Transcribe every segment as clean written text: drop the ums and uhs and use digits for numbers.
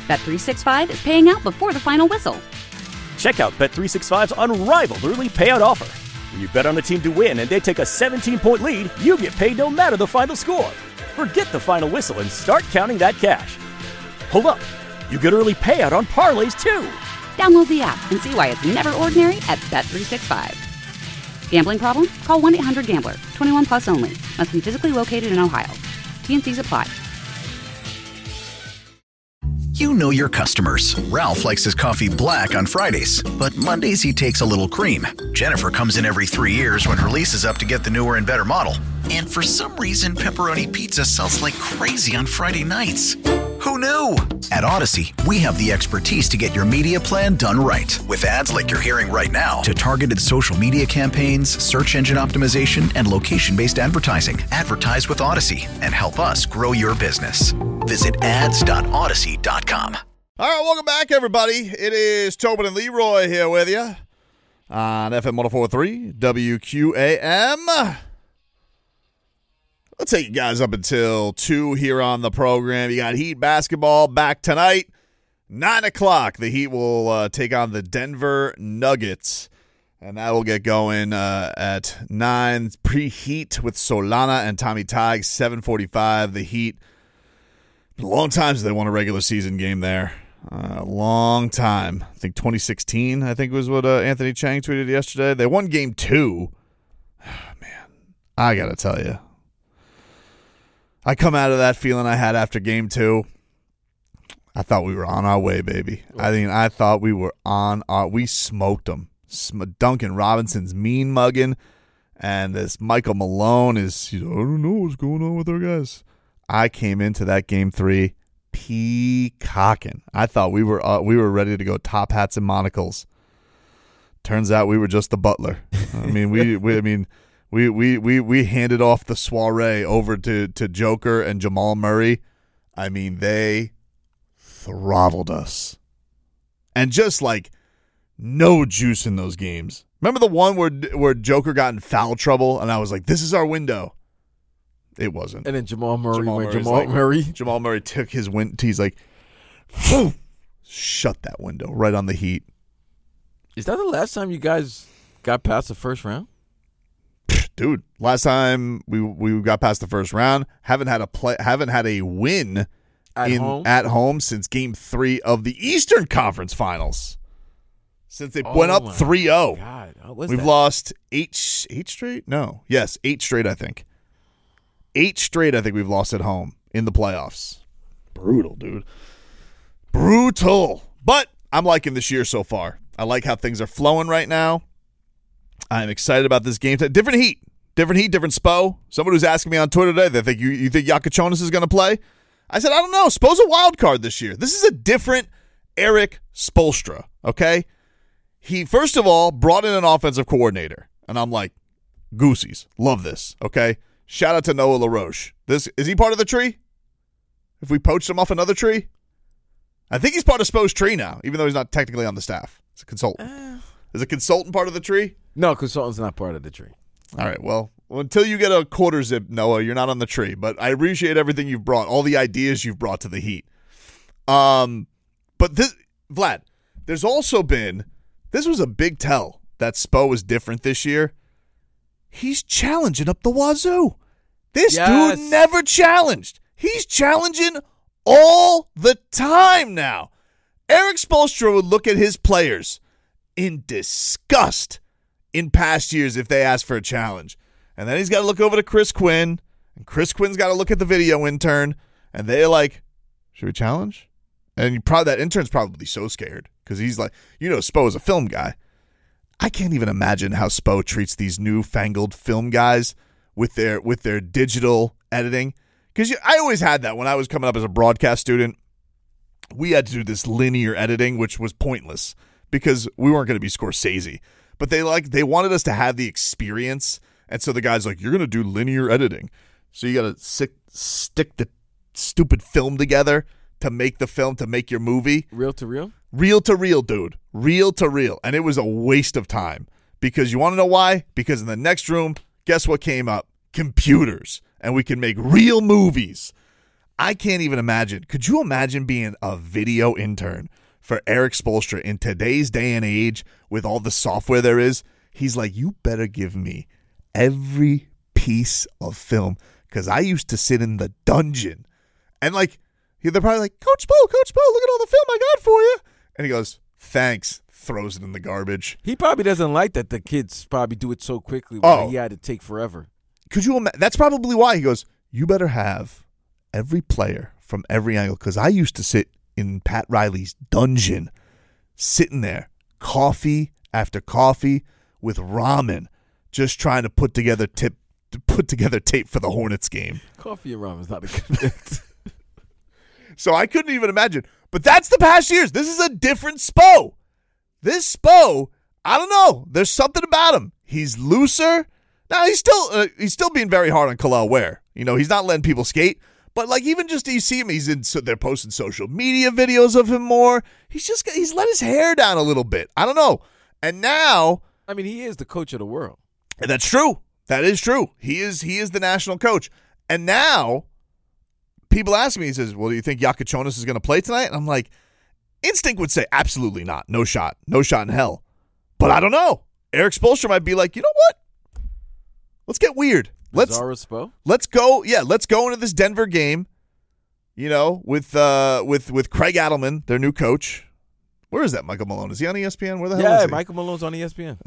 Bet365 is paying out before the final whistle. Check out Bet365's unrivaled early payout offer. When you bet on a team to win and they take a 17-point lead, you get paid no matter the final score. Forget the final whistle and start counting that cash. Hold up. You get early payout on parlays, too. Download the app and see why it's never ordinary at Bet365. Gambling problem? Call 1-800-GAMBLER. 21 plus only. Must be physically located in Ohio. T&Cs apply. You know your customers. Ralph likes his coffee black on Fridays, but Mondays he takes a little cream. Jennifer comes in every 3 years when her lease is up to get the newer and better model. And for some reason, pepperoni pizza sells like crazy on Friday nights. Who knew? At Odyssey, we have the expertise to get your media plan done right. With ads like you're hearing right now, to targeted social media campaigns, search engine optimization, and location-based advertising. Advertise with Odyssey and help us grow your business. Visit ads.odyssey.com. All right, welcome back, everybody. It is Tobin and Leroy here with you on FM 104.3 WQAM. Let's take you guys up until 2 here on the program. You got Heat basketball back tonight. 9 o'clock, the Heat will take on the Denver Nuggets. And that will get going at 9. Pre-Heat with Solana and Tommy Tighe, 7:45. The Heat, a long time since they won a regular season game there. A long time. I think 2016, I think was what Anthony Chang tweeted yesterday. They won game 2. Man, I got to tell you. I come out of that feeling I had after game 2. I thought we were on our way, baby. I thought we were on our – we smoked them. Duncan Robinson's mean mugging, and this Michael Malone is, I don't know what's going on with our guys. I came into that game 3 peacocking. I thought we were ready to go top hats and monocles. Turns out we were just the butler. I mean, we handed off the soiree over to Joker and Jamal Murray. I mean, they throttled us. And just like no juice in those games. Remember the one where Joker got in foul trouble and I was like, this is our window. It wasn't. And then Jamal Murray Jamal Murray took his win. He's like, shut that window right on the Heat. Is that the last time you guys got past the first round? Dude, last time we got past the first round, haven't had a win at home since game 3 of the Eastern Conference Finals. Since they went up 3-0. God, we've lost 8 straight? No. Yes, 8 straight, I think. 8 straight, I think we've lost at home in the playoffs. Brutal, dude. Brutal. But I'm liking this year so far. I like how things are flowing right now. I'm excited about this game. Different Heat, different Spo. Someone who's asking me on Twitter today, they think you think Yakachonis is going to play? I said, I don't know. Spo's a wild card this year. This is a different Eric Spoelstra, okay? He, first of all, brought in an offensive coordinator. And I'm like, Goosies, love this, okay? Shout out to Noah LaRoche. Is he part of the tree? If we poached him off another tree? I think he's part of Spo's tree now, even though he's not technically on the staff. He's a consultant. Is a consultant part of the tree? No, consultant's not part of the tree. All right, well, until you get a quarter zip, Noah, you're not on the tree. But I appreciate everything you've brought, all the ideas you've brought to the Heat. But this, Vlad, there's also been, this was a big tell that Spo was different this year. He's challenging up the wazoo. This dude never challenged. He's challenging all the time now. Eric Spoelstra would look at his players in disgust in past years if they asked for a challenge. And then he's got to look over to Chris Quinn, and Chris Quinn's got to look at the video intern, and they're like, should we challenge? And that intern's probably so scared because he's like, Spo is a film guy. I can't even imagine how Spo treats these newfangled film guys with their digital editing. Because I always had that when I was coming up as a broadcast student. We had to do this linear editing, which was pointless because we weren't going to be Scorsese. But they wanted us to have the experience. And so the guy's like, you're going to do linear editing. So you got to stick the stupid film together to make the film, to make your movie. Reel to reel? Reel to reel, dude. Reel to reel. And it was a waste of time. Because you want to know why? Because in the next room, guess what came up? Computers. And we can make real movies. I can't even imagine. Could you imagine being a video intern for Eric Spoelstra in today's day and age with all the software there is? He's like, you better give me every piece of film because I used to sit in the dungeon. And like, they're probably like, Coach Bo, look at all the film I got for you. And he goes, thanks. Throws it in the garbage. He probably doesn't like that the kids probably do it so quickly. He had to take forever. Could you imagine? That's probably why he goes, you better have every player from every angle because I used to sit in Pat Riley's dungeon, sitting there, coffee after coffee with ramen, just trying to put together tape for the Hornets game. Coffee and ramen is not a good mix. So I couldn't even imagine. But that's the past years. This is a different Spo. This Spo, I don't know. There's something about him. He's looser. Now he's still being very hard on Khalil Ware. He's not letting people skate. But like even just you see him, they're posting social media videos of him more. He's let his hair down a little bit. I don't know. And now, I mean, he is the coach of the world. And that's true. That is true. He is the national coach. And now people ask me, he says, well, do you think Yakachonis is going to play tonight? And I'm like, instinct would say absolutely not. No shot. No shot in hell. But I don't know. Eric Spoelstra might be like, you know what? Let's get weird. Let's go. Yeah, let's go into this Denver game. With Craig Adelman, their new coach. Where is that Michael Malone? Is he on ESPN? Where the hell is he? Yeah, Michael Malone's on ESPN.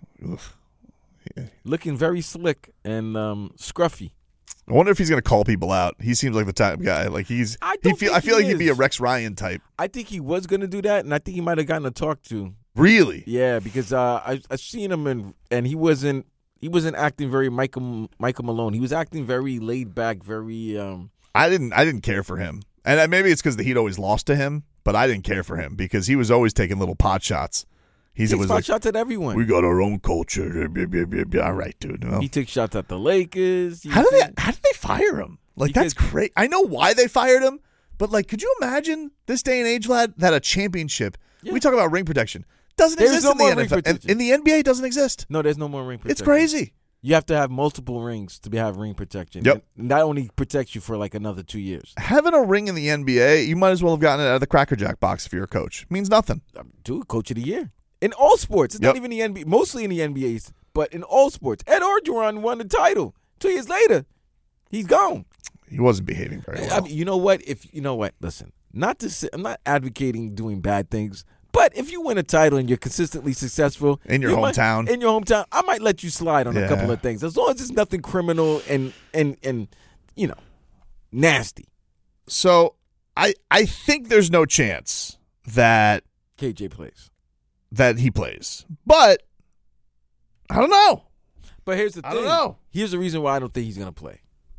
Yeah. Looking very slick and scruffy. I wonder if he's going to call people out. He seems like the type of guy. Like I feel like he'd be a Rex Ryan type. I think he was going to do that, and I think he might have gotten a talk to. Really? Yeah, because I've seen him and he wasn't acting very Michael Malone. He was acting very laid back, very. I didn't care for him, and maybe it's because the Heat always lost to him. But I didn't care for him because he was always taking little pot shots. He takes pot shots at everyone. We got our own culture. All right, dude. He took shots at the Lakers. How did they fire him? Like, that's great. I know why they fired him, but like, could you imagine this day and age, Vlad, that a championship? Yeah. We talk about ring protection. Doesn't exist in the NFL. And in the NBA, it doesn't exist. No, there's no more ring protection. It's crazy. You have to have multiple rings to have ring protection. Yep. And that only protects you for like another 2 years. Having a ring in the NBA, you might as well have gotten it out of the Cracker Jack box if you're a coach. It means nothing. Dude, coach of the year. In all sports. It's not even the NBA. Mostly in the NBAs, but in all sports. Ed Orgeron won the title. 2 years later, he's gone. He wasn't behaving very well. I mean, you know what? Listen, I'm not advocating doing bad things. But if you win a title and you're consistently successful in your hometown, I might let you slide on a couple of things as long as it's nothing criminal and nasty. So I think there's no chance that KJ plays. That he plays, but I don't know. But here's the thing. I don't know. Here's the reason why I don't think he's gonna play.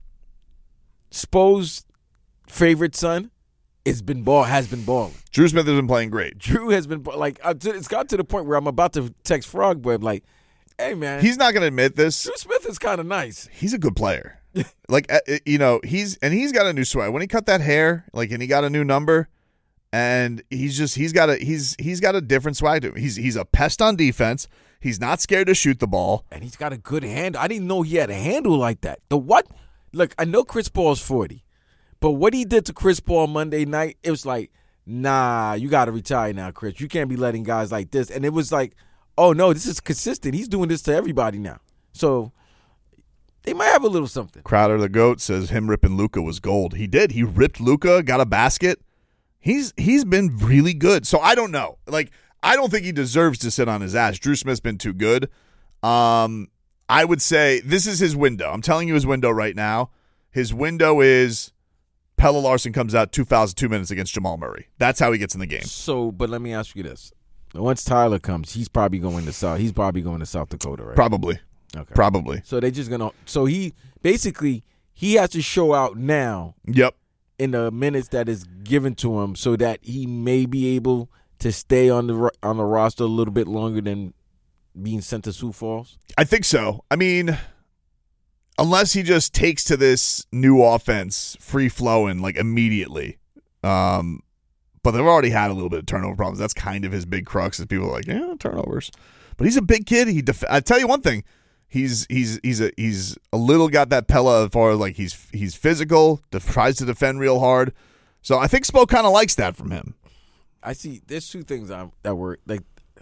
Spo's favorite son has been balling. Drew Smith has been playing great. Drew has been it's got to the point where I'm about to text Frogboy. I'm like, hey man, he's not going to admit this. Drew Smith is kind of nice. He's a good player. Like he's got a new swag. When he cut that hair, and he got a new number, and he's got a different swag to him. He's a pest on defense. He's not scared to shoot the ball, and he's got a good handle. I didn't know he had a handle like that. The what? Look, I know Chris Paul's 40. But what he did to Chris Paul Monday night, it was like, nah, you got to retire now, Chris. You can't be letting guys like this. And it was like, oh, no, this is consistent. He's doing this to everybody now. So they might have a little something. Crowder the GOAT says him ripping Luka was gold. He did. He ripped Luka, got a basket. He's been really good. So I don't know. I don't think he deserves to sit on his ass. Drew Smith's been too good. I would say this is his window. I'm telling you his window right now. His window is Pelle Larsson comes out 2 fouls, 2 minutes against Jamal Murray. That's how he gets in the game. So, but let me ask you this: once Tyler comes, he's probably going to South Dakota, right? Probably. Okay. Probably. So they just gonna. So he has to show out now. Yep. In the minutes that is given to him, so that he may be able to stay on the roster a little bit longer than being sent to Sioux Falls. I think so. I mean, unless he just takes to this new offense free-flowing, immediately. But they've already had a little bit of turnover problems. That's kind of his big crux, is people are like, yeah, turnovers. But he's a big kid. I tell you one thing. He's a little got that Pella as far as like he's physical, tries to defend real hard. So I think Spo kind of likes that from him. I see. There's two things that were like.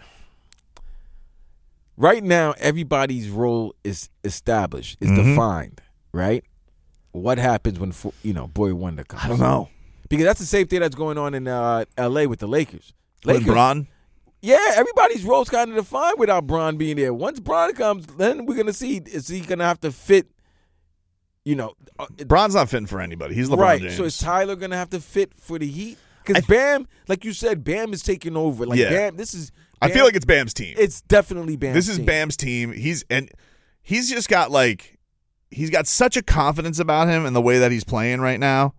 Right now, everybody's role is established, is defined, right? What happens when Boy Wonder comes? I don't know, because that's the same thing that's going on in L.A. with the Lakers. With Bron? Yeah, everybody's role's kind of defined without Bron being there. Once Bron comes, then we're gonna see is he gonna have to fit. Bron's not fitting for anybody. He's LeBron right. James. So is Tyler gonna have to fit for the Heat? Because Bam, like you said, Bam is taking over. Like Bam, this is. Bam, I feel like it's Bam's team. It's definitely Bam's team. This is Bam's team. He's just got he's got such a confidence about him and the way that he's playing right now.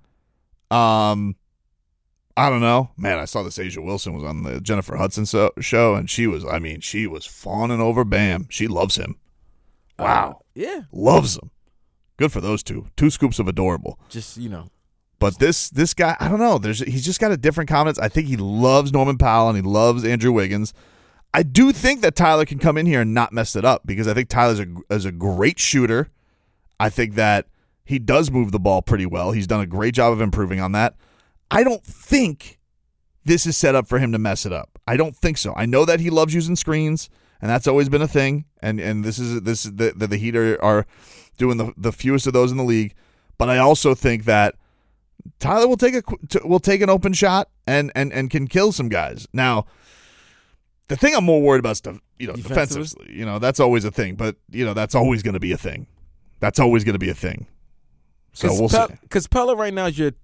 I don't know. Man, I saw this Asia Wilson was on the Jennifer Hudson show, and she was fawning over Bam. She loves him. Wow. Yeah. Loves him. Good for those two. 2 scoops of adorable. Just, But this guy, I don't know. He's just got a different confidence. I think he loves Norman Powell and he loves Andrew Wiggins. I do think that Tyler can come in here and not mess it up because I think Tyler is a great shooter. I think that he does move the ball pretty well. He's done a great job of improving on that. I don't think this is set up for him to mess it up. I don't think so. I know that he loves using screens, and that's always been a thing. And this is the Heat are doing the fewest of those in the league. But I also think that Tyler will take an open shot and can kill some guys. Now, the thing I'm more worried about is defensively. That's always a thing. But that's always going to be a thing. That's always going to be a thing. So we'll see. Because Pella right now is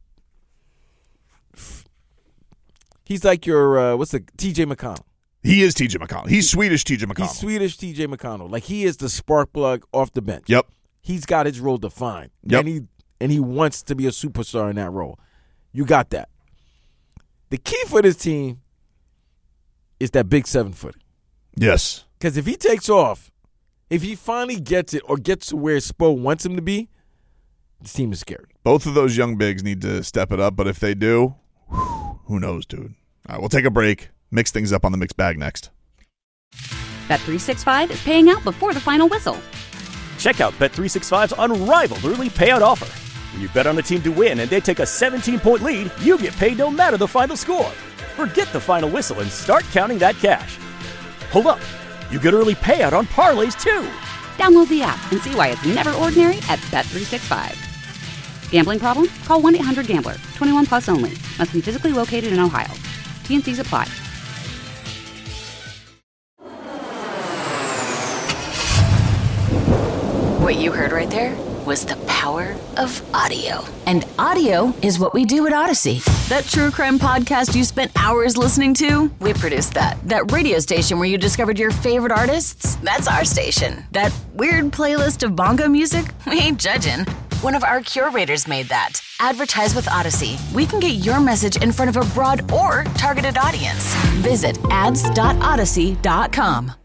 he's like your T.J. McConnell. He is T.J. McConnell. He's Swedish T.J. McConnell. He's Swedish T.J. McConnell. Like he is the spark plug off the bench. Yep. He's got his role defined. Yep. And he wants to be a superstar in that role. You got that. The key for this team is that big 7-footer. Yes. Because if he takes off, if he finally gets it or gets to where Spo wants him to be, this team is scary. Both of those young bigs need to step it up, but if they do, who knows, dude? All right, we'll take a break, mix things up on the mixed bag next. Bet365 is paying out before the final whistle. Check out Bet365's unrivaled early payout offer. When you bet on a team to win and they take a 17-point lead, you get paid no matter the final score. Forget the final whistle and start counting that cash. Hold up. You get early payout on parlays, too. Download the app and see why it's never ordinary at Bet365. Gambling problem? Call 1-800-GAMBLER. 21 plus only. Must be physically located in Ohio. T&Cs apply. What you heard right there was the power of audio. And audio is what we do at Odyssey. That true crime podcast you spent hours listening to, we produced that. That radio station where you discovered your favorite artists, that's our station. That weird playlist of bongo music, we ain't judging. One of our curators made that. Advertise with Odyssey. We can get your message in front of a broad or targeted audience. Visit ads.odyssey.com.